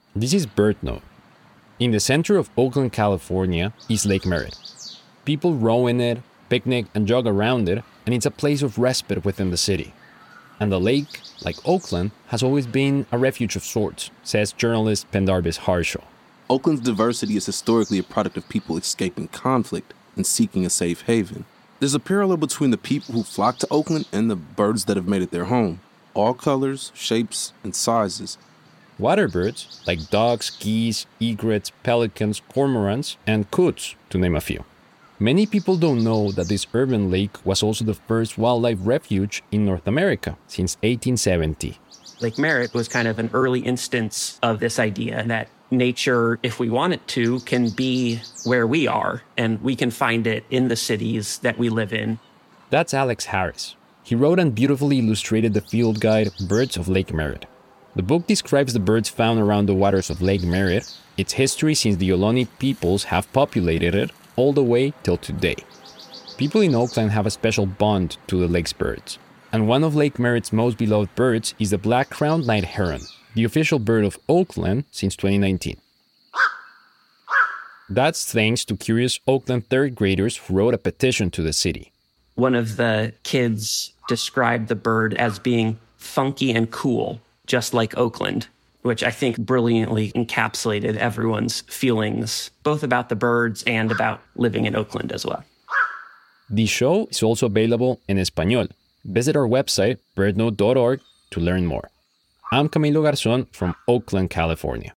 This is BirdNote. In the center of Oakland, California, is Lake Merritt. People row in it, picnic, and jog around it, and it's a place of respite within the city. And the lake, like Oakland, has always been a refuge of sorts, says journalist Pendarvis Harshaw. Oakland's diversity is historically a product of people escaping conflict and seeking a safe haven. There's a parallel between the people who flock to Oakland and the birds that have made it their home. All colors, shapes, and sizes. Water birds, like ducks, geese, egrets, pelicans, cormorants, and coots, to name a few. Many people don't know that this urban lake was also the first wildlife refuge in North America since 1870. Lake Merritt was kind of an early instance of this idea that nature, if we want it to, can be where we are, and we can find it in the cities that we live in. That's Alex Harris. He wrote and beautifully illustrated the field guide Birds of Lake Merritt. The book describes the birds found around the waters of Lake Merritt, its history since the Ohlone peoples have populated it, all the way till today. People in Oakland have a special bond to the lake's birds, and one of Lake Merritt's most beloved birds is the black-crowned night heron, the official bird of Oakland since 2019. That's thanks to curious Oakland third graders who wrote a petition to the city. One of the kids described the bird as being funky and cool, just like Oakland, which I think brilliantly encapsulated everyone's feelings, both about the birds and about living in Oakland as well. The show is also available in Espanol. Visit our website, birdnote.org, to learn more. I'm Camilo Garzón from Oakland, California.